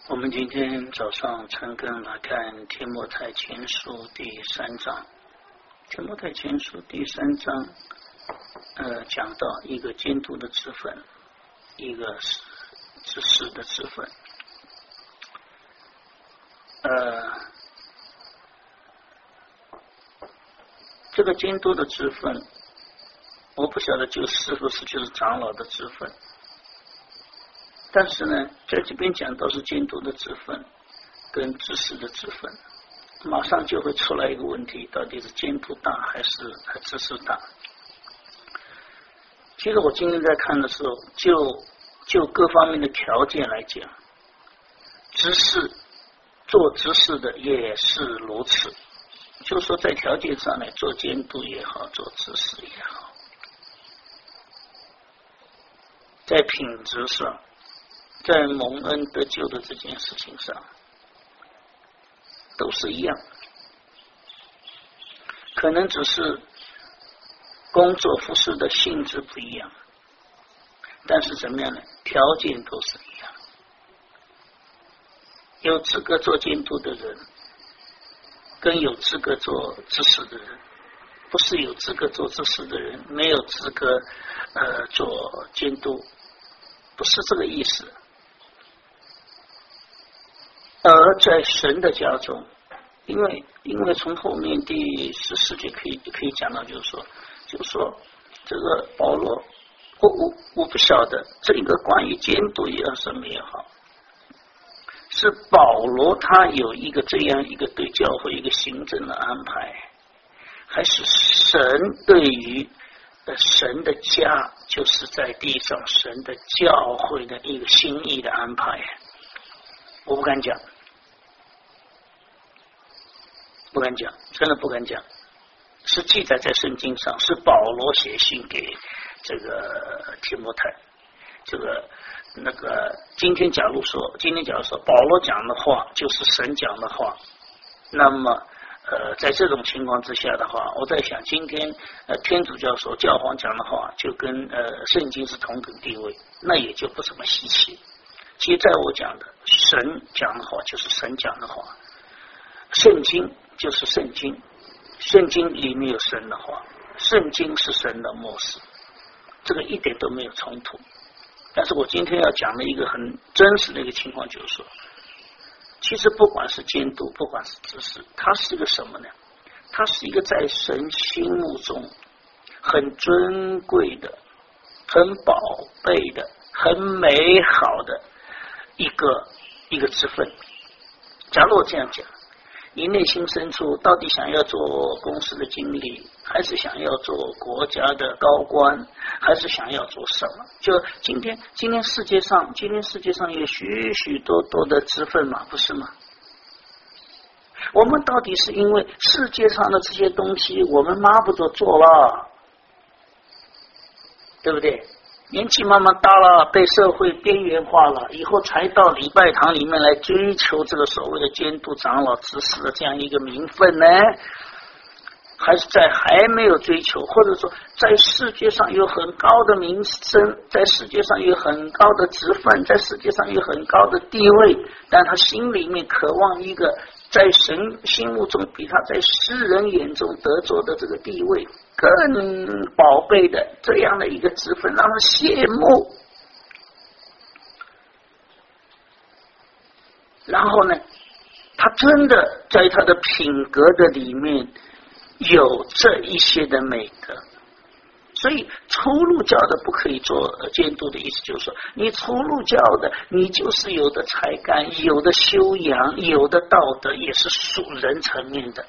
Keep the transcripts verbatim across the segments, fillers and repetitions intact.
我们今天早上陈根来看《天摩太前书》第三章。《天摩太前书》第三章，呃，讲到一个监督的职分，一个执事的职分。呃，这个监督的职分，我不晓得就是不是就是长老的职分。但是呢，在这边讲到是监督的职分跟执事的职分，马上就会出来一个问题：到底是监督大还是还执事大？其实我今天在看的时候，就就各方面的条件来讲，执事做执事的也是如此，就是说在条件上来做监督也好，做执事也好，在品质上。在蒙恩得救的这件事情上都是一样，可能只是工作服事的性质不一样，但是怎么样呢？条件都是一样。有资格做监督的人跟有资格做执事的人，不是有资格做执事的人没有资格呃做监督，不是这个意思。而在神的家中，因为因为从后面第十四节可以可以讲到，就是说，就是说这个保罗，我我我不晓得这个关于监督也好什么也好，是保罗他有一个这样一个对教会一个行政的安排，还是神对于神的家，就是在地上神的教会的一个心意的安排？我不敢讲。不敢讲，真的不敢讲，是记载在圣经上，是保罗写信给这个提摩太。这个那个，今天假如说，今天假如说保罗讲的话就是神讲的话，那么呃，在这种情况之下的话，我在想，今天呃天主教说教皇讲的话就跟呃圣经是同等地位，那也就不怎么稀奇。其实在我讲的，神讲的话就是神讲的话，圣经就是圣经，圣经里面有神的话，圣经是神的默示，这个一点都没有冲突。但是我今天要讲的一个很真实的一个情况，就是说，其实不管是监督，不管是执事，它是一个什么呢？它是一个在神心目中很尊贵的、很宝贝的、很美好的一个一个职分。假如我这样讲，你内心深处到底想要做公司的经理，还是想要做国家的高官，还是想要做什么？就今天今天世界上今天世界上有许许多多的职分嘛，不是吗？我们到底是因为世界上的这些东西我们抹不着做了，对不对？年纪慢慢大了，被社会边缘化了，以后才到礼拜堂里面来追求这个所谓的监督长老执事的这样一个名分呢？还是在还没有追求，或者说在世界上有很高的名声，在世界上有很高的职分，在世界上有很高的地位，但他心里面渴望一个在神心目中比他在世人眼中得着的这个地位更宝贝的这样的一个职分，让他羡慕。然后呢，他真的在他的品格的里面有这一些的美德，所以初入教的不可以做监督的意思就是说，你初入教的，你就是有的才干，有的修养，有的道德，也是属人层面的。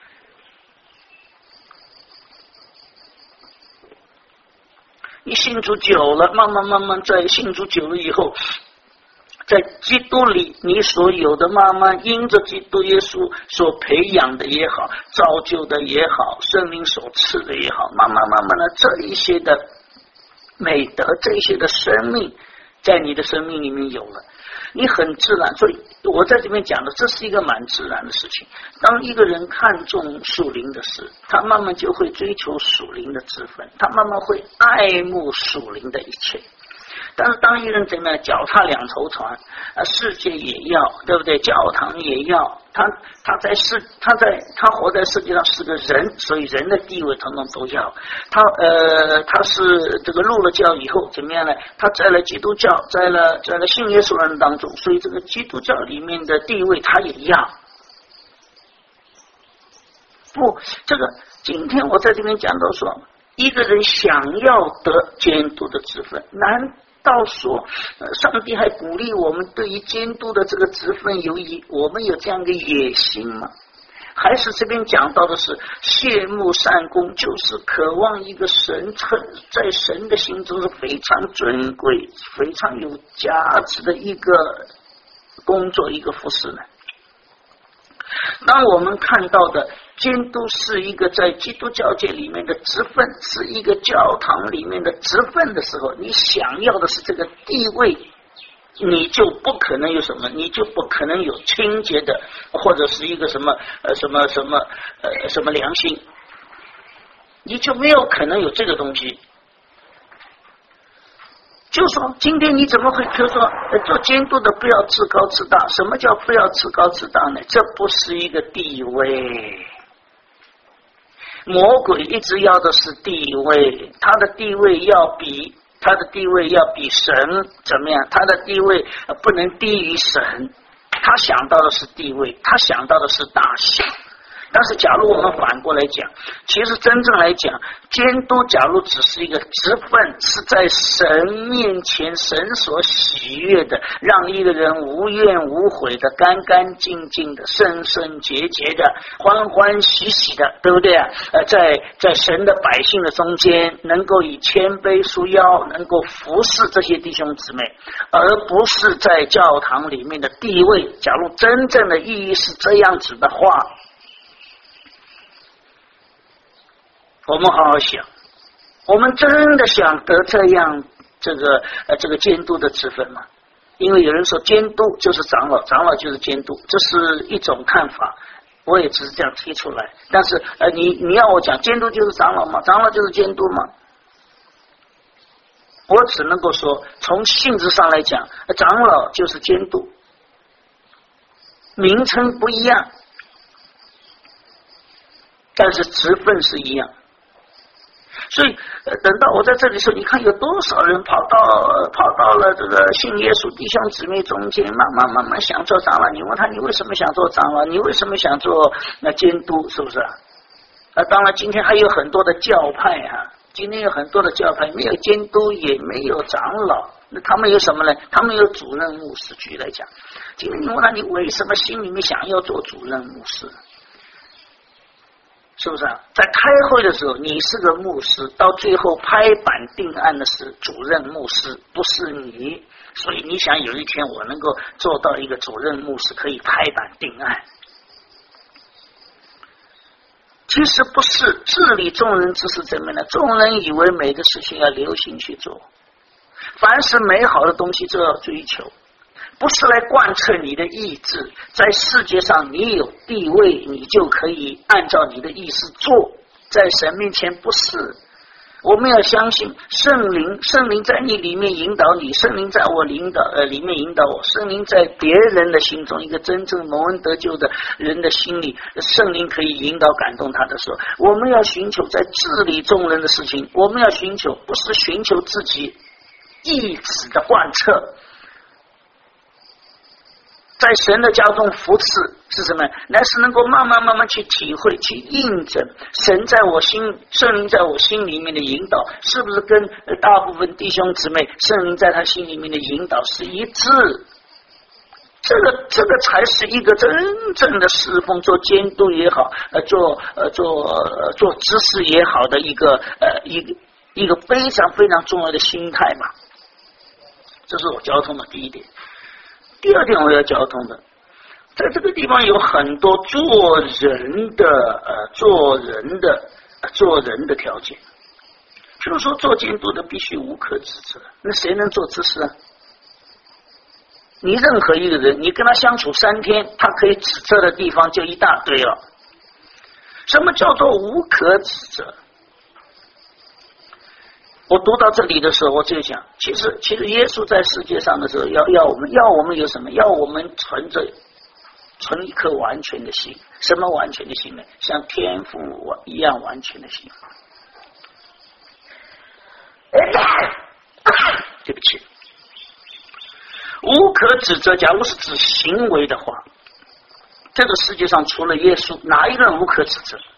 你信主久了，慢慢慢慢在信主久了以后，在基督里你所有的慢慢因着基督耶稣所培养的也好，造就的也好，圣灵所赐的也好，慢慢慢慢的这一些的美德，这一些的生命在你的生命里面有了，你很自然。所以我在这边讲的，这是一个蛮自然的事情。当一个人看重属灵的事，他慢慢就会追求属灵的职分，他慢慢会爱慕属灵的一切。 但是当一个人怎么样，脚踏两头船啊，世界也要，对不对？教堂也要，他他在世，他在他活在世界上是个人，所以人的地位统统都要。他呃，他是这个入了教以后怎么样呢？他在了基督教，在了在了信耶稣人当中，所以这个基督教里面的地位他也要。不，这个今天我在这边讲到说，一个人想要得监督的职分，难道说、呃、上帝还鼓励我们对于监督的这个职分有以我们有这样的野心吗？还是这边讲到的是谢幕善功，就是渴望一个神在神的心中是非常尊贵、非常有价值的一个工作、一个服侍呢？当我们看到的监督是一个在基督教界里面的职分，是一个教堂里面的职分的时候，你想要的是这个地位，你就不可能有什么，你就不可能有清洁的，或者是一个什么呃什么什么呃什么良心，你就没有可能有这个东西。就说今天你怎么会就说做监督的不要自高自大？什么叫不要自高自大呢？这不是一个地位。魔鬼一直要的是地位，他的地位要比他的地位要比神怎么样？他的地位不能低于神，他想到的是地位，他想到的是大小。但是假如我们反过来讲，其实真正来讲，监督假如只是一个职分，是在神面前神所喜悦的，让一个人无怨无悔的、干干净净的、圣圣洁洁的、欢欢喜喜的，对不对啊？呃，在在神的百姓的中间，能够以谦卑束腰，能够服侍这些弟兄姊妹，而不是在教堂里面的地位。假如真正的意义是这样子的话，我们好好想，我们真的想得这样这个呃这个监督的职分吗？因为有人说监督就是长老，长老就是监督，这是一种看法，我也只是这样提出来。但是呃你你要我讲监督就是长老吗？长老就是监督吗？我只能够说，从性质上来讲，长老就是监督，名称不一样，但是职分是一样。所以、呃、等到我在这里说，你看有多少人跑到跑到了这个信耶稣弟兄姊妹中间，慢慢慢慢想做长老。你问他，你为什么想做长老？你为什么想做那监督？是不是啊？啊，当然今天还有很多的教派哈、啊，今天有很多的教派没有监督，也没有长老，那他们有什么呢？他们有主任牧师。举例来讲，今天你问他，你为什么心里面想要做主任牧师？是不是啊？在开会的时候，你是个牧师，到最后拍板定案的是主任牧师，不是你。所以你想有一天我能够做到一个主任牧师，可以拍板定案。其实不是，治理众人之事怎么呢？众人以为每个事情要流行去做，凡是美好的东西就要追求，不是来贯彻你的意志。在世界上你有地位，你就可以按照你的意思做，在神面前不是。我们要相信圣灵，圣灵在你里面引导你，圣灵在我领导呃里面引导我，圣灵在别人的心中，一个真正蒙恩得救的人的心里，圣灵可以引导感动他的时候，我们要寻求在治理众人的事情，我们要寻求不是寻求自己意志的贯彻。在神的家中服侍是什么？乃是能够慢慢慢慢去体会、去印证神在我心、圣灵在我心里面的引导，是不是跟大部分弟兄姊妹圣灵在他心里面的引导是一致？这个这个才是一个真正的侍奉，做监督也好，呃，做呃做呃做知识也好的一个呃一个一个非常非常重要的心态嘛。这是我交通的第一点。第二点我要交通的，在这个地方有很多做人的呃做人的、呃、做人的条件，譬如说做监督的必须无可指责，那谁能做知识啊？你任何一个人，你跟他相处三天，他可以指责的地方就一大堆了。什么叫做无可指责？ 我读到这里的时候，我就想，其实其实耶稣在世界上的时候，要要我们要我们有什么？要我们存着存一颗完全的心。什么完全的心呢？像天父一样完全的心。对不起，无可指责。假如是指行为的话，这个世界上除了耶稣，哪一个人无可指责？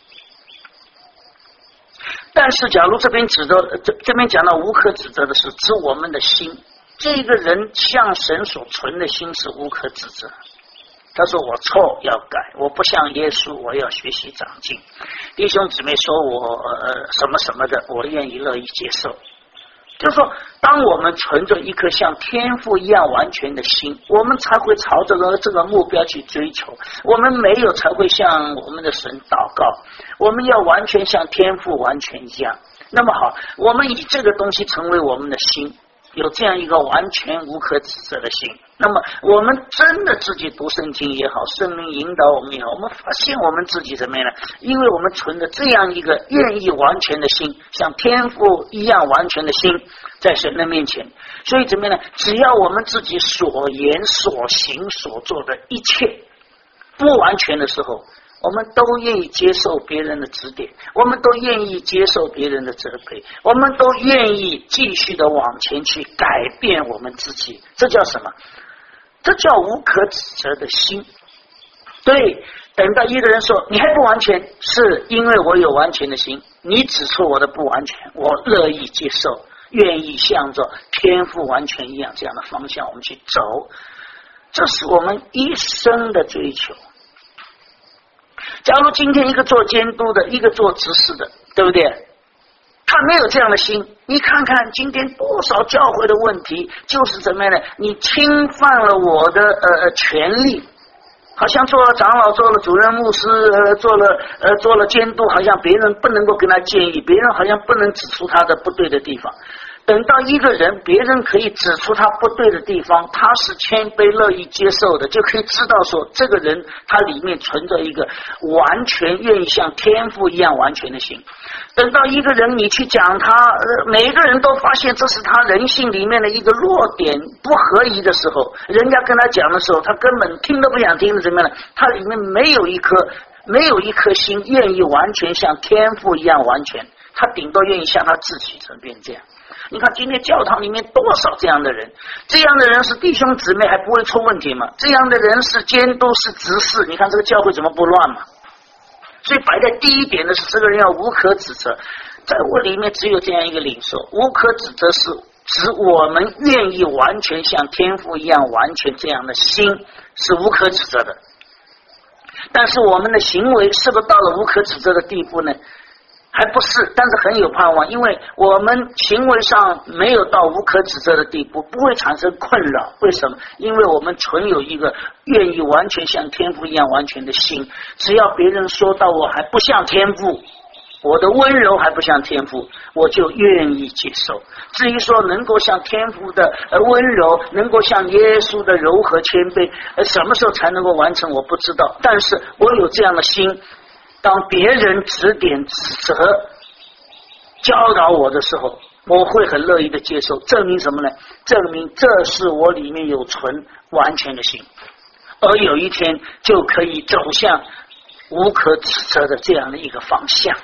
但是，假如这边指的这这边讲到无可指责的是指我们的心，这个人向神所存的心是无可指责。他说我错要改，我不像耶稣，我要学习长进。弟兄姊妹说我呃什么什么的，我愿意乐意接受。就是说，当我们存着一颗像天父一样完全的心，我们才会朝这个这个目标去追求。我们没有才会向我们的神祷告。我们要完全像天父完全一样。那么好，我们以这个东西成为我们的心，有这样一个完全无可指责的心。那么我们真的自己读圣经也好，圣灵引导我们也好，我们发现我们自己怎么样呢？因为我们存着这样一个愿意完全的心，像天父一样完全的心，在神的面前，所以怎么样呢？只要我们自己所言所行所做的一切不完全的时候，我们都愿意接受别人的指点，我们都愿意接受别人的责备，我们都愿意继续的往前去改变我们自己。这叫什么？这叫无可指责的心。对，等到一个人说你还不完全，是因为我有完全的心，你指出我的不完全，我乐意接受，愿意向着天父完全一样这样的方向我们去走，这是我们一生的追求。假如今天一个做监督的，一个做执事的，对不对？他没有这样的心，你看看今天多少教会的问题，就是怎么样呢？你侵犯了我的呃权利，好像做了长老，做了主任牧师，呃，做了呃做了监督，好像别人不能够跟他建议，别人好像不能指出他的不对的地方。等到一个人别人可以指出他不对的地方，他是谦卑乐意接受的，就可以知道说这个人他里面存着一个完全愿意像天父一样完全的心。等到一个人你去讲他，呃、每个人都发现这是他人性里面的一个弱点不合宜的时候，人家跟他讲的时候，他根本听都不想听的，怎么样呢？他里面没有一颗没有一颗心愿意完全像天父一样完全，他顶多愿意像他自己这边这样。你看今天教堂里面多少这样的人，这样的人是弟兄姊妹还不会出问题吗？这样的人是监督是执事，你看这个教会怎么不乱嘛？所以摆在第一点的是这个人要无可指责，在我里面只有这样一个领受，无可指责是指我们愿意完全像天父一样完全这样的心是无可指责的。但是我们的行为是不是到了无可指责的地步呢？还不是，但是很有盼望，因为我们行为上没有到无可指责的地步，不会产生困扰。为什么？因为我们存有一个愿意完全像天父一样完全的心，只要别人说到我还不像天父，我的温柔还不像天父，我就愿意接受。至于说能够像天父的温柔，能够像耶稣的柔和谦卑，什么时候才能够完成我不知道，但是我有这样的心，当别人指点指责教导我的时候，我会很乐意的接受，证明什么呢？证明这是我里面有存完全的心，而有一天就可以走向无可指责的这样的一个方向。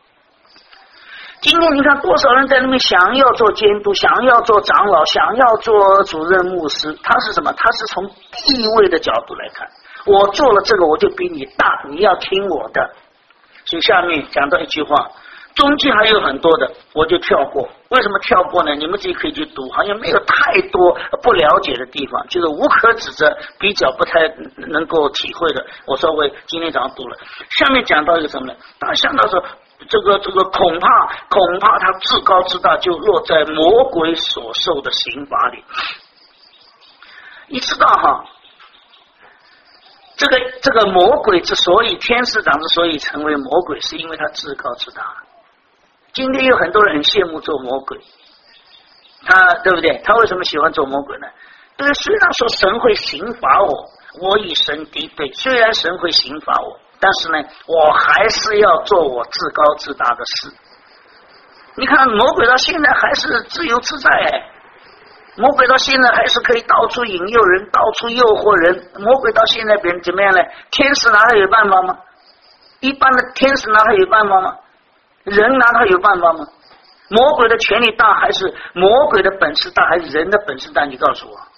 今天你看多少人在那边想要做监督，想要做长老，想要做主任牧师，他是什么？他是从地位的角度来看，我做了这个我就比你大，你要听我的。所以下面讲到一句话，中间还有很多的我就跳过。为什么跳过呢？你们自己可以去读，好像没有太多不了解的地方，就是无可指责比较不太能够体会的，我稍微今天早上读了。下面讲到一个什么呢？大家想到说这个这个恐怕恐怕他至高至大就落在魔鬼所受的刑罚里。你知道哈，这个这个魔鬼之所以天使长之所以成为魔鬼，是因为他至高至大。今天有很多人很羡慕做魔鬼，他对不对？他为什么喜欢做魔鬼呢？对，虽然说神会刑罚我，我与神敌对，虽然神会刑罚我，但是呢，我还是要做我至高至大的事。 你看魔鬼到现在还是自由自在哎，魔鬼到现在还是可以到处引诱人，到处诱惑人。魔鬼到现在别人怎么样呢？天使拿他有办法吗？一般的天使拿他有办法吗？人拿他有办法吗？魔鬼的权力大还是魔鬼的本事大，还是人的本事大？你告诉我。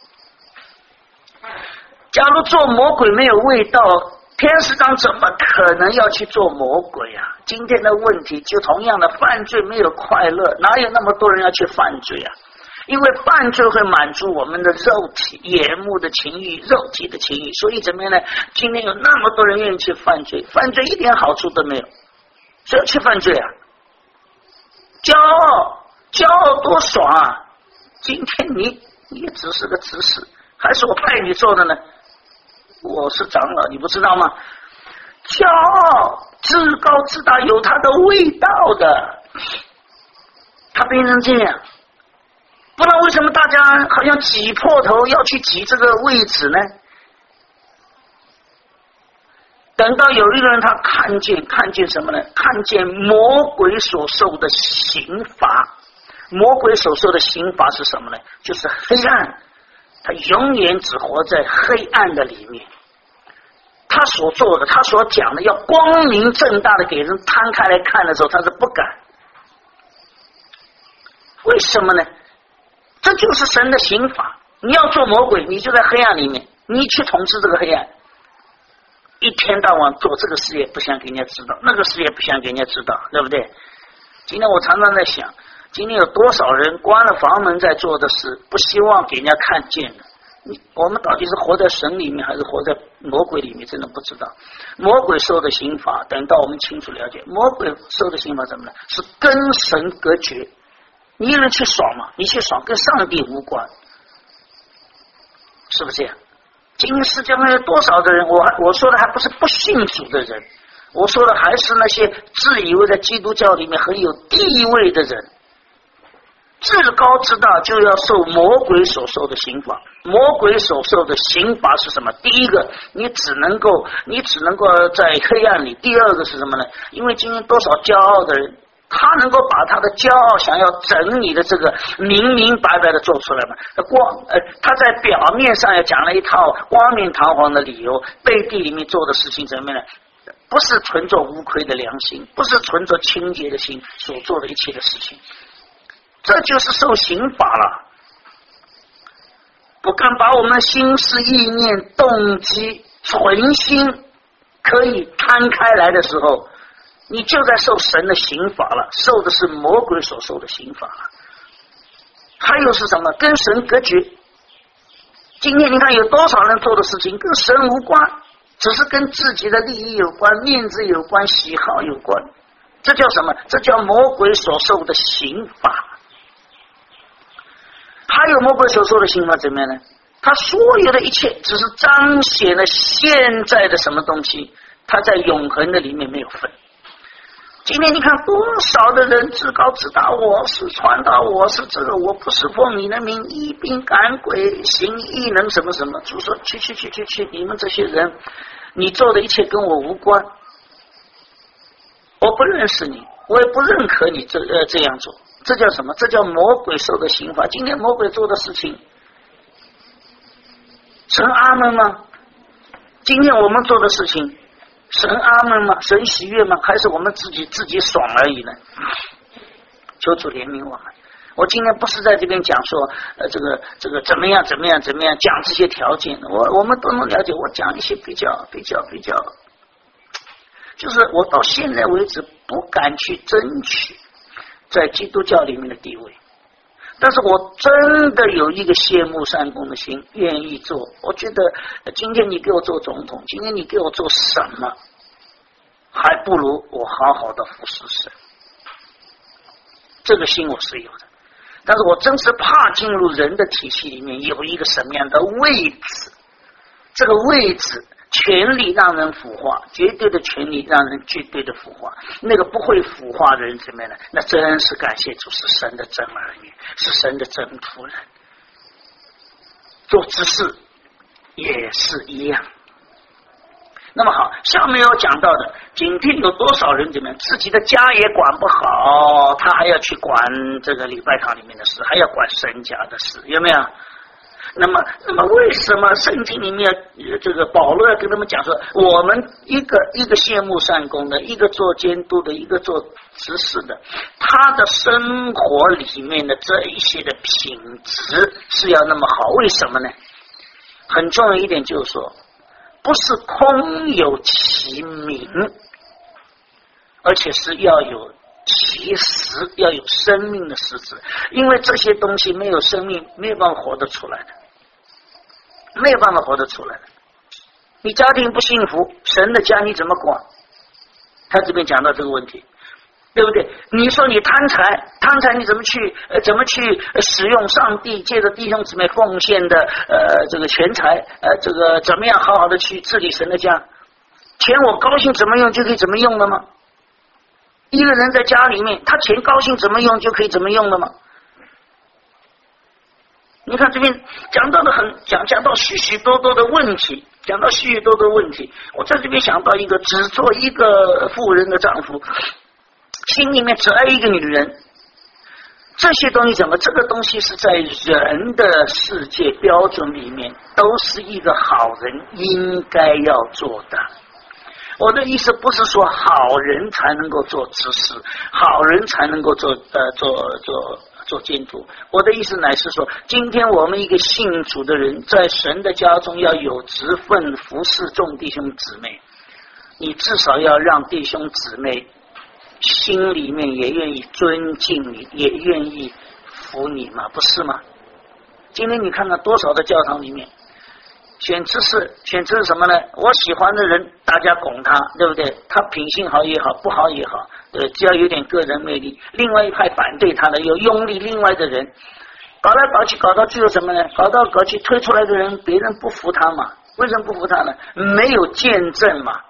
假如做魔鬼没有味道，天使长怎么可能要去做魔鬼啊？今天的问题就同样的，犯罪没有快乐，哪有那么多人要去犯罪啊？因为犯罪会满足我们的肉体眼目的情欲，肉体的情欲，所以怎么样呢？今天有那么多人愿意去犯罪，犯罪一点好处都没有，谁要去犯罪啊？骄傲，骄傲多爽啊！今天你你也只是个执事，还是我派你做的呢？我是长老，你不知道吗？骄傲自高自大有它的味道的，他变成这样，不然为什么大家好像挤破头要去挤这个位置呢？等到有一个人他看见看见什么呢？看见魔鬼所受的刑罚。魔鬼所受的刑罚是什么呢？就是黑暗，他永远只活在黑暗的里面。他所做的，他所讲的，要光明正大的给人摊开来看的时候，他是不敢。为什么呢？这就是神的刑罚。你要做魔鬼，你就在黑暗里面，你去统治这个黑暗，一天到晚做这个事业，不想给人家知道，那个事业不想给人家知道，对不对？今天我常常在想，今天有多少人关了房门在做的事，不希望给人家看见的。我们到底是活在神里面还是活在魔鬼里面，真的不知道。魔鬼受的刑罚，等到我们清楚了解，魔鬼受的刑罚怎么呢？是跟神隔绝。你有人去爽嘛？你去爽跟上帝无关，是不是这样？今天世界上有多少的人，我我说的还不是不信主的人，我说的还是那些自以为在基督教里面很有地位的人。至高至大就要受魔鬼所受的刑罚。魔鬼所受的刑罚是什么？第一个，你只能够你只能够在黑暗里。第二个是什么呢？因为今天多少骄傲的人，他能够把他的骄傲想要整理的这个明明白白的做出来嘛？光呃，他在表面上也讲了一套光明堂皇的理由，背地里面做的事情怎么样呢？不是存着无愧的良心，不是存着清洁的心所做的一切的事情。这就是受刑罚了，不敢把我们的心思意念动机存心可以摊开来的时候，你就在受神的刑罚了，受的是魔鬼所受的刑罚了。还有是什么？跟神隔绝。今天你看有多少人做的事情跟神无关，只是跟自己的利益有关，面子有关，喜好有关，这叫什么？这叫魔鬼所受的刑罚。还有魔鬼所说的刑罚怎么样呢？他所有的一切只是彰显了现在的什么东西，他在永恒的里面没有分。今天你看多少的人自高自大，我是传道，我是这个，我不是奉你的名医病赶鬼行异能什么什么，就说去去去去去，你们这些人，你做的一切跟我无关，我不认识你，我也不认可你这呃这样做。这叫什么？这叫魔鬼受的刑罚。今天魔鬼做的事情，神阿们吗？今天我们做的事情，神阿们吗？神喜悦吗？还是我们自己自己爽而已呢？求主怜悯我们。我今天不是在这边讲说，呃，这个这个怎么样怎么样怎么样讲这些条件，我我们都能了解。我讲一些比较比较比较，就是我到现在为止不敢去争取在基督教里面的地位，但是我真的有一个谢幕善功的心，愿意做。我觉得今天你给我做总统，今天你给我做什么，还不如我好好的服侍神。这个心我是有的，但是我真是怕进入人的体系里面有一个什么样的位置，这个位置权力让人腐化，绝对的权力让人绝对的腐化。那个不会腐化的人怎么样呢？那真是感谢主，是神的真儿女，是神的真仆人。做执事也是一样， 那么好，下面要讲到的，今天有多少人怎么样，自己的家也管不好，他还要去管这个礼拜堂里面的事，还要管神家的事，有没有？那么，那么为什么圣经里面这个保罗要跟他们讲说，我们一个一个羡慕善功的，一个做监督的，一个做执事的，他的生活里面的这一些的品质是要那么好？为什么呢？很重要一点就是说，不是空有其名，而且是要有其实，要有生命的实质。因为这些东西没有生命，没有办法活得出来的，没有办法活得出来的。你家庭不幸福，神的家你怎么管？他这边讲到这个问题，对不对？你说你贪财，贪财你怎么去呃怎么去使用上帝借着弟兄姊妹奉献的呃这个钱财呃这个怎么样好好的去治理神的家？钱我高兴怎么用就可以怎么用了吗？一个人在家里面，他钱高兴怎么用就可以怎么用了吗？你看这边讲到的很讲讲到许许多多的问题，讲到许许多多的问题。我在这边想到一个，只做一个妇人的丈夫，心里面只爱一个女人，这些东西怎么？这个东西是在人的世界标准里面，都是一个好人应该要做的。我的意思不是说好人才能够做执事，好人才能够做呃做做做监督。我的意思乃是说，今天我们一个信主的人，在神的家中要有职分服侍众弟兄姊妹，你至少要让弟兄姊妹心里面也愿意尊敬你，也愿意服你嘛，不是吗？今天你看看多少的教堂里面选知识，选知识什么呢？我喜欢的人，大家拱他，对不对？他品性好也好，不好也好，对，只要有点个人魅力。另外一派反对他的，有拥立另外的人，搞来搞去，搞到最后什么呢？搞到搞去，推出来的人，别人不服他嘛？为什么不服他呢？没有见证嘛，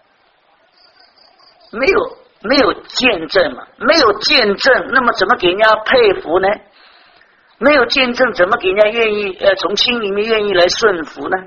没有没有见证嘛，没有见证，那么怎么给人家佩服呢？没有见证，怎么给人家愿意呃从心里面愿意来顺服呢？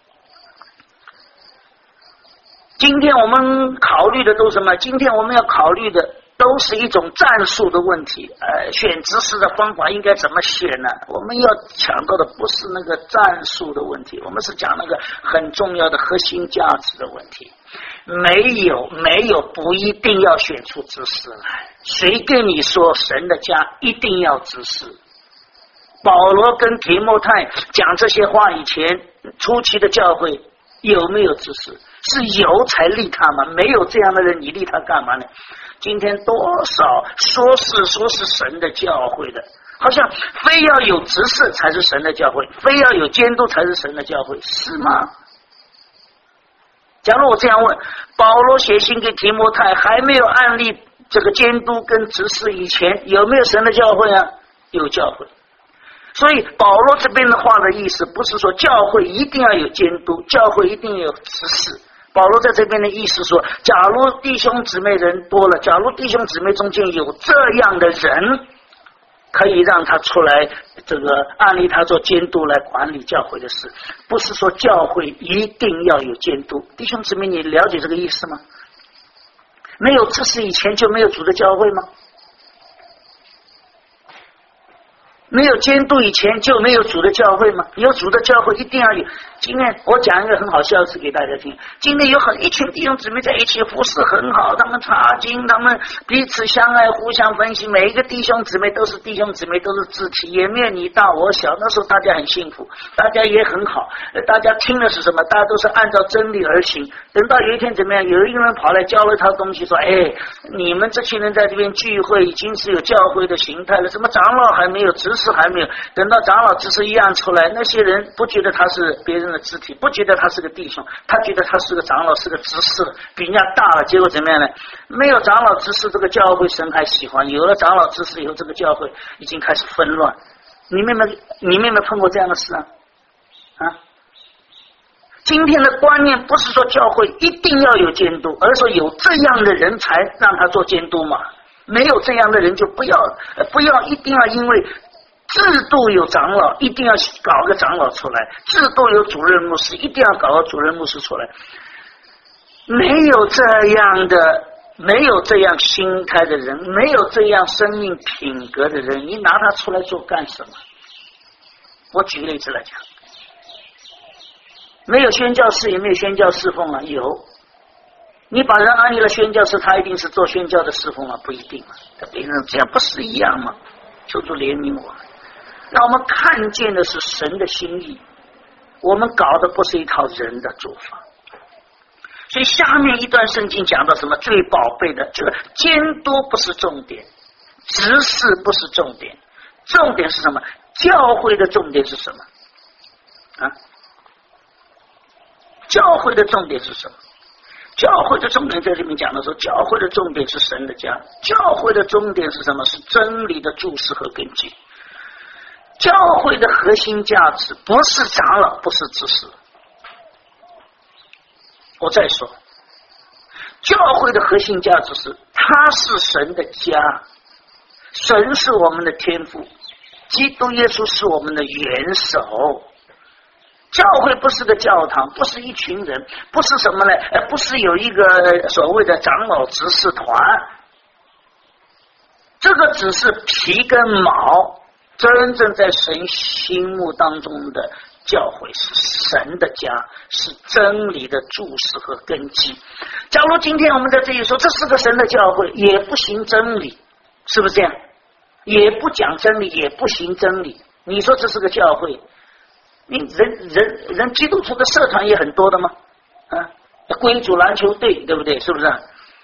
今天我们考虑的都是什么？今天我们要考虑的都是一种战术的问题。呃，选知识的方法应该怎么选呢？我们要强调的不是那个战术的问题，我们是讲那个很重要的核心价值的问题。没有没有不一定要选出知识来，谁跟你说神的家一定要知识？保罗跟提摩太讲这些话以前，初期的教会有没有知识？是有才立他吗？没有这样的人，你立他干嘛呢？今天多少说是说是神的教会的，好像非要有执事才是神的教会，非要有监督才是神的教会，是吗？假如我这样问，保罗写信给提摩太，还没有案例这个监督跟执事以前，有没有神的教会啊？有教会。所以保罗这边的话的意思，不是说教会一定要有监督，教会一定要有执事。保罗在这边的意思说，假如弟兄姊妹人多了，假如弟兄姊妹中间有这样的人，可以让他出来这个按立他做监督来管理教会的事，不是说教会一定要有监督。弟兄姊妹，你了解这个意思吗？没有执事以前就没有主的教会吗？没有监督以前就没有主的教会吗？有主的教会一定要有。今天我讲一个很好笑的事给大家听。今天有很一群弟兄姊妹在一起服侍很好，他们查经，他们彼此相爱，互相分析，每一个弟兄姊妹都是弟兄姊妹，都是肢体，也没有你大我小。那时候大家很幸福，大家也很好，大家听的是什么？大家都是按照真理而行。等到有一天怎么样？有一个人跑来教了一套东西，说：“哎，你们这群人在这边聚会，已经是有教会的形态了，怎么长老还没有，执事还没有？等到长老执事一样出来，那些人不觉得他是别人的肢体，不觉得他是个弟兄，他觉得他是个长老，是个执事，比人家大了。结果怎么样呢？没有长老执事，这个教会神还喜欢；有了长老执事以后，这个教会已经开始纷乱。你们有没有你们有没有碰过这样的事啊？啊？今天的观念不是说教会一定要有监督，而是说有这样的人才让他做监督嘛。没有这样的人就不要不要一定要因为制度有长老一定要搞个长老出来，制度有主任牧师一定要搞个主任牧师出来。 没有这样的，没有这样心态的人，没有这样生命品格的人，你拿他出来做干什么？我举个例子来讲，没有宣教士，也没有宣教侍奉啊。有，你把人安利了宣教士，他一定是做宣教的侍奉啊？不一定啊。他别人这样不是一样吗？求主怜悯我们，让我们看见的是神的心意，我们搞的不是一套人的做法。所以下面一段圣经讲到什么？最宝贝的这个监督不是重点，执事不是重点，重点是什么？教会的重点是什么啊？教会的重点是什么？教会的重点在这里面讲的时候，教会的重点是神的家，教会的重点是什么？是真理的注释和根基。教会的核心价值不是长老，不是执事。我再说，教会的核心价值是它是神的家，神是我们的天父，基督耶稣是我们的元首。教会不是个教堂，不是一群人，不是什么呢？呃，不是有一个所谓的长老执事团，这个只是皮跟毛。真正在神心目当中的教会是神的家，是真理的注释和根基。假如今天我们在这里说这是个神的教会，也不行真理，是不是这样？也不讲真理，也不行真理，你说这是个教会？你人人人基督徒的社团也很多的吗？啊，归主篮球队，对不对？是不是？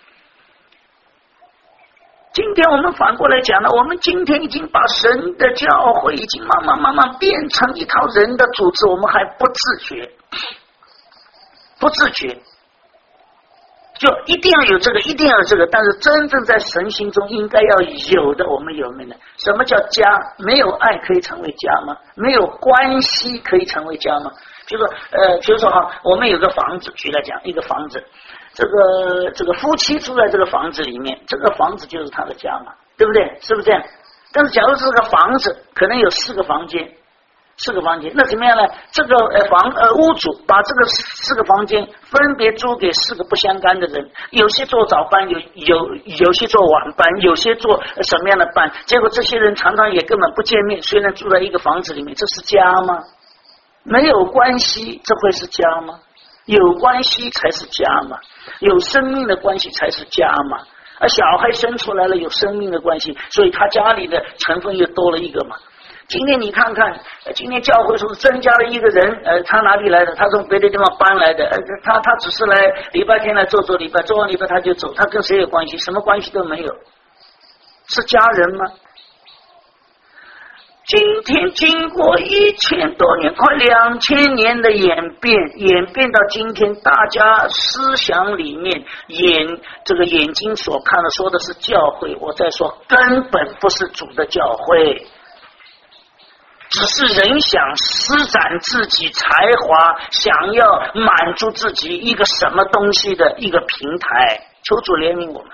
今天我们反过来讲了，我们今天已经把神的教会已经慢慢慢慢变成一套人的组织，我们还不自觉，不自觉，就一定要有这个，一定要有这个，但是真正在神心中应该要有的，我们有没有呢？什么叫家？没有爱可以成为家吗？没有关系可以成为家吗？比如说，呃，比如说哈，我们有个房子，举来讲，一个房子。这个这个夫妻住在这个房子里面，这个房子就是他的家嘛，对不对？是不是这样？但是假如这个房子可能有四个房间，四个房间，那怎么样呢？这个呃房呃屋主把这个四个房间分别租给四个不相干的人，有些做早班，有有有些做晚班，有些做什么样的班？结果这些人常常也根本不见面，虽然住在一个房子里面，这是家吗？没有关系，这会是家吗？有关系才是家嘛，有生命的关系才是家嘛。而小孩生出来了有生命的关系，所以他家里的成分又多了一个嘛。今天你看看，今天教会说增加了一个人，呃，他哪里来的？他从别的地方搬来的，呃，他他只是来礼拜天来做做礼拜，做完礼拜他就走，他跟谁有关系？什么关系都没有，是家人吗？今天经过一千多年，快两千年的演变，演变到今天，大家思想里面眼这个眼睛所看的说的是教会，我在说根本不是主的教会，只是人想施展自己才华，想要满足自己一个什么东西的一个平台。求主怜悯我们。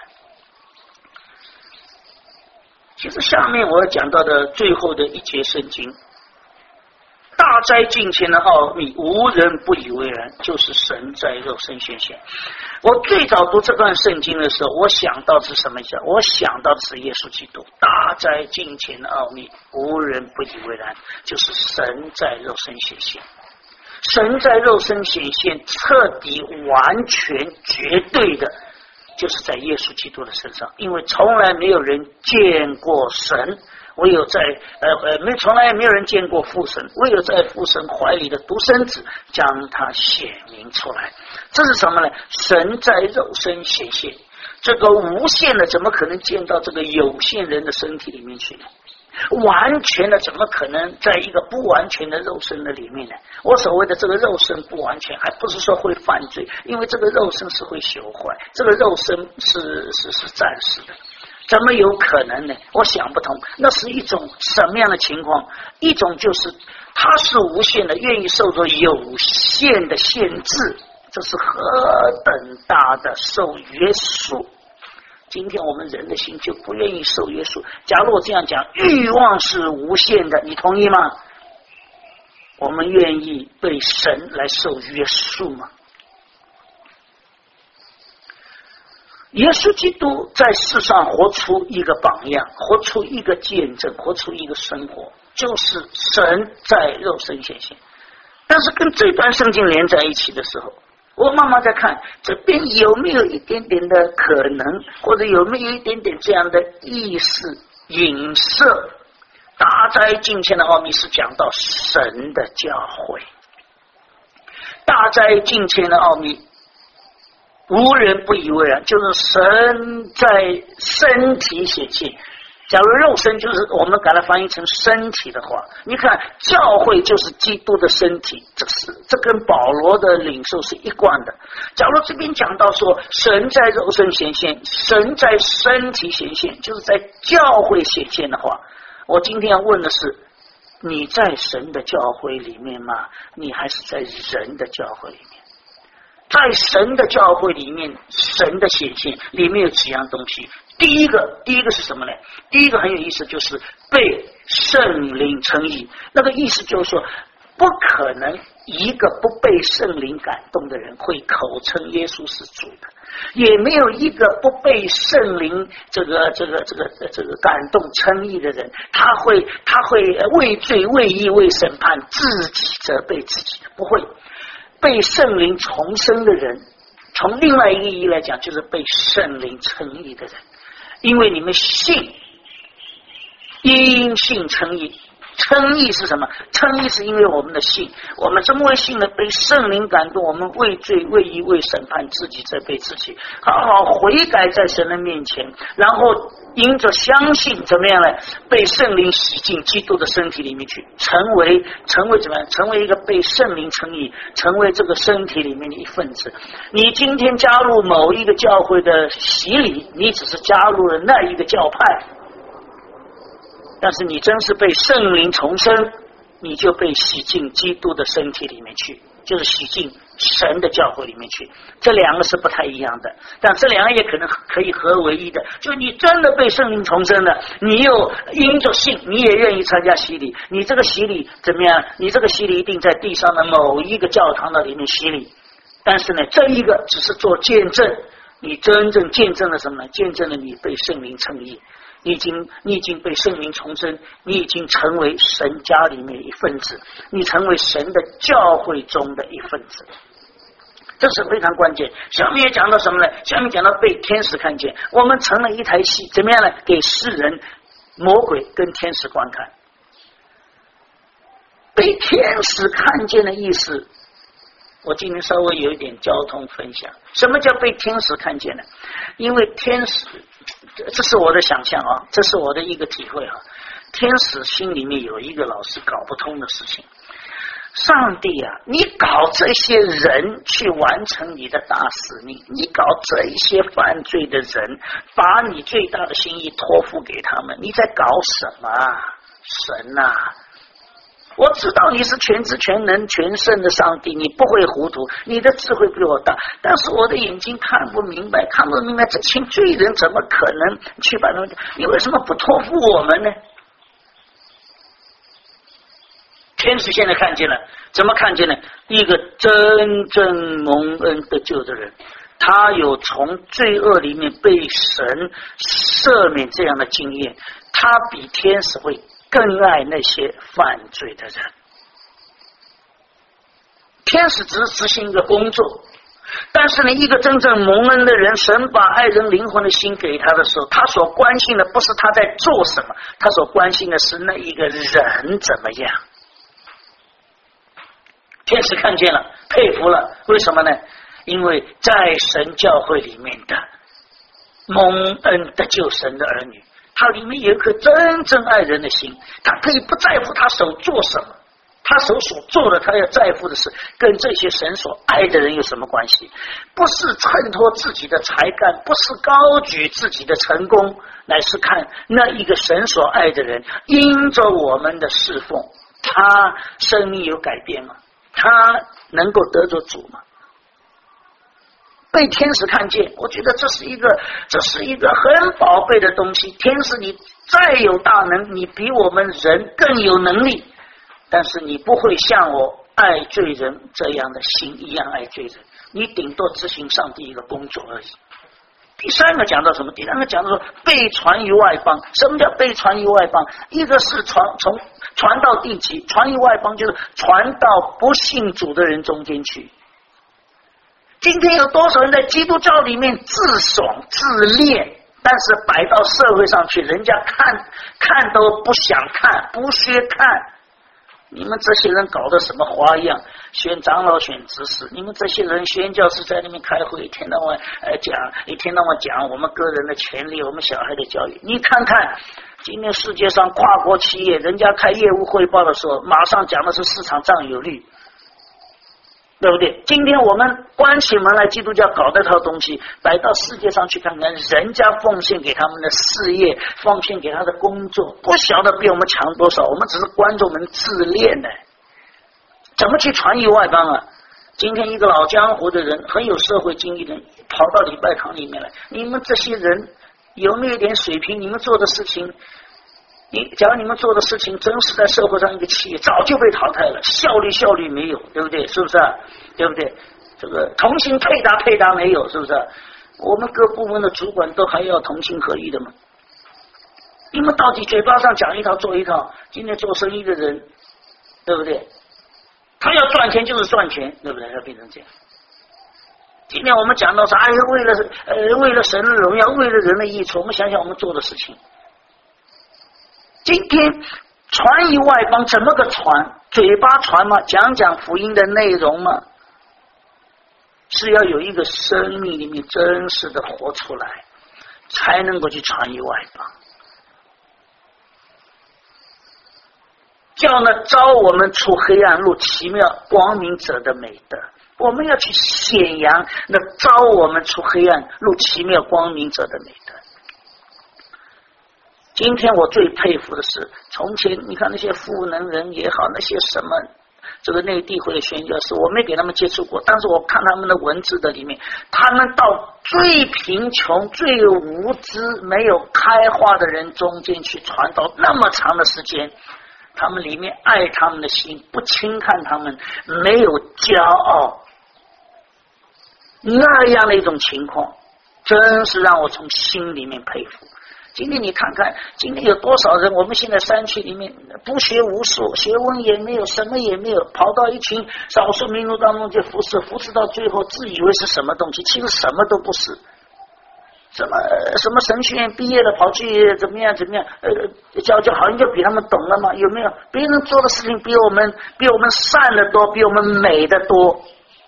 其实下面我要讲到的最后的一节圣经，大灾近前的奥秘，无人不以为然，就是神在肉身显现。我最早读这段圣经的时候，我想到的是什么意思？我想到的是耶稣基督。大灾近前的奥秘，无人不以为然，就是神在肉身显现。神在肉身显现，彻底、完全、绝对的。就是在耶稣基督的身上，因为从来没有人见过神，唯有在呃呃没从来也没有人见过父神，唯有在父神怀里的独生子将他显明出来。这是什么呢？神在肉身显现，这个无限的怎么可能见到这个有限人的身体里面去呢？完全的怎么可能在一个不完全的肉身的里面呢？我所谓的这个肉身不完全，还不是说会犯罪，因为这个肉身是会朽坏，这个肉身是是是暂时的，怎么有可能呢？我想不通。那是一种什么样的情况？一种就是它是无限的，愿意受着有限的限制，这是何等大的受约束。今天我们人的心就不愿意受约束。假如我这样讲，欲望是无限的，你同意吗？我们愿意被神来受约束吗？ 耶稣基督在世上活出一个榜样，活出一个见证，活出一个生活，就是神在肉身显现。但是跟这段圣经连在一起的时候，我慢慢在看这边有没有一点点的可能，或者有没有一点点这样的意思影射。大灾敬虔的奥秘是讲到神的教会，大灾敬虔的奥秘无人不以为然，就是神在身体显现。假如肉身就是我们把它翻译成身体的话，你看教会就是基督的身体，这是这跟保罗的领受是一贯的。假如这边讲到说神在肉身显现，神在身体显现，就是在教会显现的话，我今天要问的是，你在神的教会里面吗？你还是在人的教会里面？在神的教会里面，神的显现里面有几样东西。第一个，第一个是什么呢？第一个很有意思，就是被圣灵称义。那个意思就是说，不可能一个不被圣灵感动的人会口称耶稣是主的，也没有一个不被圣灵这个这个这个这个感动称义的人，他会他会为罪为义为审判自己责备自己的，不会。被圣灵重生的人，从另外一个意义来讲，就是被圣灵称义的人，因为你们信，因信称义。称义是什么？称义是因为我们的信，我们这么为信的被圣灵感动，我们为罪为义为审判自己责备自己，好好悔改在神的面前，然后因着相信怎么样呢？被圣灵洗进基督的身体里面去，成为成为怎么样？成为一个被圣灵称义，成为这个身体里面的一份子。你今天加入某一个教会的洗礼，你只是加入了那一个教派，但是你真是被圣灵重生，你就被洗进基督的身体里面去，就是洗进神的教会里面去。这两个是不太一样的，但这两个也可能可以合为一的，就你真的被圣灵重生了，你又因着信，你也愿意参加洗礼，你这个洗礼怎么样？你这个洗礼一定在地上的某一个教堂的里面洗礼，但是呢，这一个只是做见证，你真正见证了什么呢？见证了你被圣灵称义，你已经你已经被圣灵重生，你已经成为神家里面一份子，你成为神的教会中的一份子，这是非常关键。下面也讲到什么呢？下面讲到被天使看见，我们成了一台戏，怎么样呢？给世人、魔鬼跟天使观看。被天使看见的意思，我今天稍微有一点交通分享。什么叫被天使看见呢？因为天使，这是我的想象啊，这是我的一个体会啊。天使心里面有一个老是搞不通的事情，上帝啊，你搞这些人去完成你的大使命，你搞这一些犯罪的人，把你最大的心意托付给他们，你在搞什么啊？神啊，我知道你是全知全能全胜的上帝，你不会糊涂，你的智慧比我大，但是我的眼睛看不明白，看不明白这群罪人怎么可能去把他们，你为什么不托付我们呢？天使现在看见了，怎么看见呢？一个真正蒙恩得救的人，他有从罪恶里面被神赦免这样的经验，他比天使会更爱那些犯罪的人。天使只是执行一个工作，但是呢，一个真正蒙恩的人，神把爱人灵魂的心给他的时候，他所关心的不是他在做什么，他所关心的是那一个人怎么样。天使看见了，佩服了，为什么呢？因为在神教会里面的蒙恩的救神的儿女，他里面有一颗真正爱人的心，他可以不在乎他手做什么，他手所做的，他要在乎的是跟这些神所爱的人有什么关系，不是衬托自己的才干，不是高举自己的成功，乃是看那一个神所爱的人因着我们的侍奉，他生命有改变吗？他能够得着主吗？被天使看见，我觉得这是一个这是一个很宝贝的东西。天使你再有大能，你比我们人更有能力，但是你不会像我爱罪人这样的心一样爱罪人，你顶多执行上帝一个工作而已。 第三个讲到什么？第三个讲到说被传于外邦。什么叫被传于外邦？一个是传从传到地极，传于外邦就是传到不信主的人中间去。今天有多少人在基督教里面自爽自恋，但是摆到社会上去，人家看看都不想看，不屑看。你们这些人搞的什么花样？选长老，选执事，你们这些人宣教士在那边开会，一天到晚呃讲，一天到晚讲我们个人的权利，我们小孩的教育。你看看今天世界上跨国企业，人家开业务汇报的时候，马上讲的是市场占有率，对不对？今天我们关起门来，基督教搞这套东西摆到世界上去看看，人家奉献给他们的事业，奉献给他的工作，不晓得比我们强多少。我们只是观众们自恋的，怎么去传于外邦啊？今天一个老江湖的人，很有社会经历的人，跑到礼拜堂里面来，你们这些人有没有一点水平？你们做的事情，你假如你们做的事情真是在社会上一个企业，早就被淘汰了，效率效率没有，对不对？是不是啊？对不对？这个同心配搭配搭没有，是不是啊？我们各部门的主管都还要同心合一的嘛？你们到底嘴巴上讲一套做一套？今天做生意的人，对不对？他要赚钱就是赚钱，对不对？要变成这样。今天我们讲到啥？哎，为了呃为了神的荣耀，为了人的益处，我们想想我们做的事情。今天传于外邦，怎么个传？嘴巴传吗？讲讲福音的内容吗？是要有一个生命里面真实的活出来，才能够去传于外邦。叫呢招我们出黑暗入奇妙光明者的美德，我们要去显扬那招我们出黑暗入奇妙光明者的美德。今天我最佩服的是，从前你看那些富能人也好，那些什么这个内地会的宣教士，我没给他们接触过，但是我看他们的文字的里面，他们到最贫穷最无知没有开化的人中间去传道那么长的时间，他们里面爱他们的心，不轻看他们，没有骄傲，那样的一种情况，真是让我从心里面佩服。今天你看看，今天有多少人，我们现在山区里面不学无术，学问也没有，什么也没有，跑到一群少数民族当中去服侍，服侍到最后自以为是什么东西，其实什么都不是。什么什么神学院毕业了，跑去怎么样怎么样，呃，教教好像就比他们懂了吗？有没有？别人做的事情比我们比我们善的多，比我们美的多。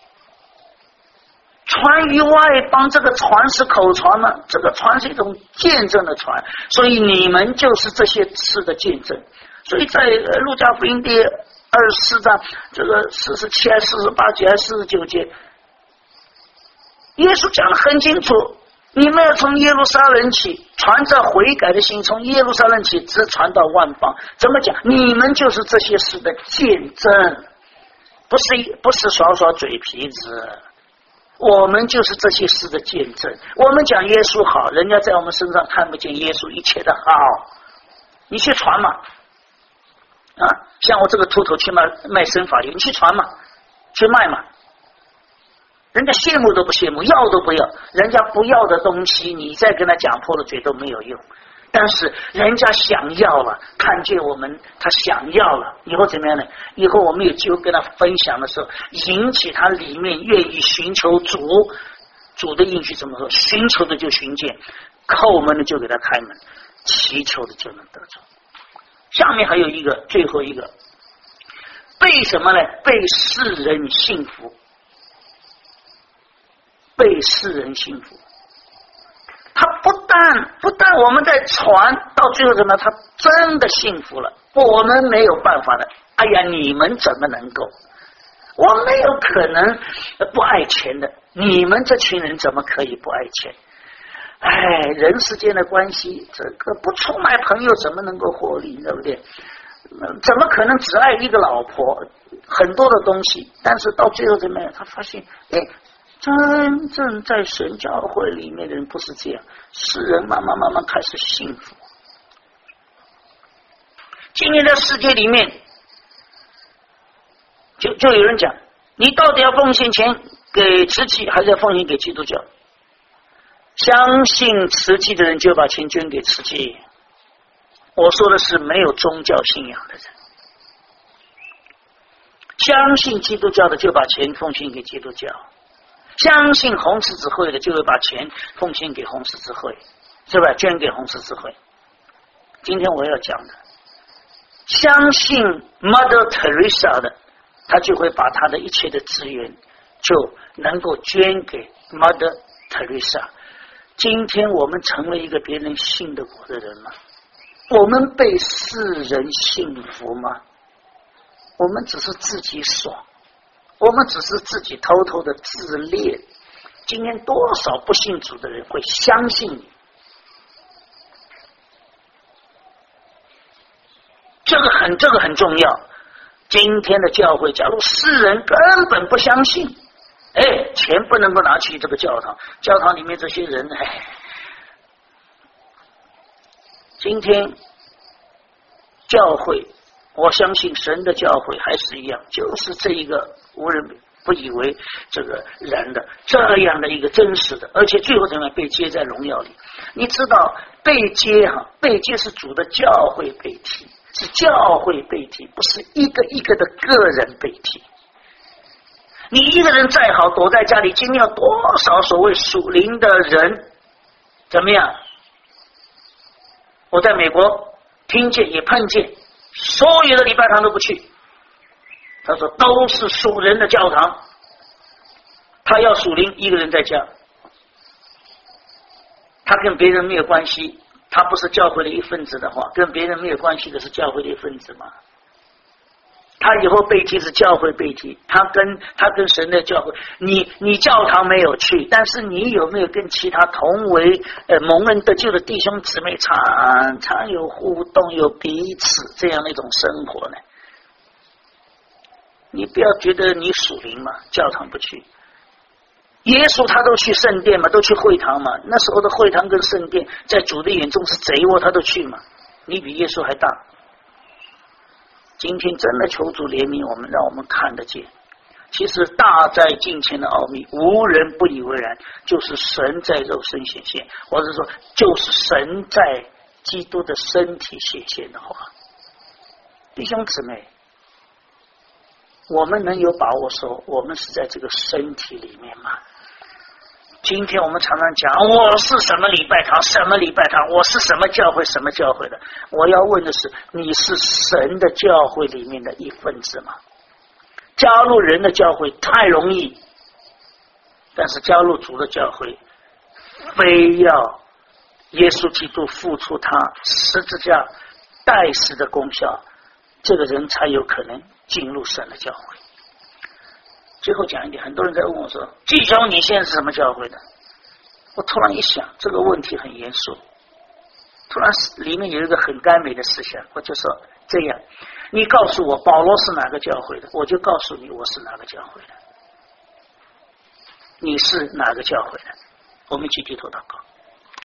传于外邦，这个传是口传吗？这个传是一种见证的传，所以你们就是这些事的见证。所以在路加福音第二十四章这个四十七、四十八节、四十九节，耶稣讲得很清楚，你们要从耶路撒冷起，传着悔改的心，从耶路撒冷起，直传到万邦。怎么讲？你们就是这些事的见证，不是不是耍耍嘴皮子。我们就是这些事的见证。我们讲耶稣好，人家在我们身上看不见耶稣一切的好，你去传嘛。啊，像我这个秃头去卖卖生法油，你去传嘛，去卖嘛。人家羡慕都不羡慕，要都不要，人家不要的东西，你再跟他讲破了嘴都没有用。但是人家想要了，看见我们他想要了，以后怎么样呢？以后我们有机会跟他分享的时候，引起他里面愿意寻求主，主的应许怎么说？寻求的就寻见，叩门的就给他开门，祈求的就能得着。下面还有一个，最后一个，被什么呢？被世人信服，被世人信服。他不但不但我们在传，到最后怎么，他真的幸福了，我们没有办法的。哎呀，你们怎么能够？我没有可能不爱钱的，你们这群人怎么可以不爱钱？哎，人世间的关系，这个不出卖朋友怎么能够获利，对不对？怎么可能只爱一个老婆？很多的东西，但是到最后怎么样？他发现，哎。真正在神教会里面的人不是这样，世人慢慢慢慢开始幸福。今天的世界里面，就就有人讲，你到底要奉献钱给慈济，还是要奉献给基督教？ 相信慈济的人就把钱捐给慈济。我说的是没有宗教信仰的人。相信基督教的就把钱奉献给基督教，相信红十字会的就会把钱奉献给红十字会，是吧？捐给红十字会。今天我要讲的，相信 Mother Teresa 的，他就会把他的一切的资源就能够捐给 Mother Teresa。今天我们成为一个别人信得过的人吗？我们被世人信服吗？我们只是自己爽，我们只是自己偷偷的自恋。今天多少不信主的人会相信你？这个很这个很重要。今天的教会，假如世人根本不相信，哎，钱不能够拿去这个教堂，教堂里面这些人，哎，今天教会，我相信神的教会还是一样，就是这一个无人不以为这个人的这样的一个真实的，而且最后怎么被接在荣耀里？你知道被接哈，被接是主的教会被提，是教会被提，不是一个一个的个人被提。你一个人再好，躲在家里，今天有多少所谓属灵的人怎么样？我在美国听见也看见，所有的礼拜堂都不去。他说都是属人的教堂，他要属灵，一个人在家，他跟别人没有关系，他不是教会的一份子的话，跟别人没有关系的是教会的一份子吗？他以后被提是教会被提，他跟他跟神的教会，你你教堂没有去，但是你有没有跟其他同为呃蒙恩得救的弟兄姊妹常常有互动，有彼此这样的一种生活呢？你不要觉得你属灵嘛，教堂不去，耶稣他都去圣殿嘛，都去会堂嘛，那时候的会堂跟圣殿在主的眼中是贼窝，他都去嘛，你比耶稣还大。今天真的求主怜悯我们，让我们看得见，其实大在近前的奥秘，无人不以为然，就是神在肉身显现，或者说就是神在基督的身体显现的话。弟兄姊妹，我们能有把握说我们是在这个身体里面吗？今天我们常常讲我是什么礼拜堂什么礼拜堂，我是什么教会什么教会的，我要问的是，你是神的教会里面的一份子吗？加入人的教会太容易，但是加入主的教会非要耶稣基督付出他十字架代死的功效，这个人才有可能进入神的教会。最后讲一点，很多人在问我说，季兄你现在是什么教会的？我突然一想，这个问题很严肃，突然里面有一个很甘美的思想，我就说这样，你告诉我保罗是哪个教会的，我就告诉你我是哪个教会的。你是哪个教会的？我们一起低头祷告。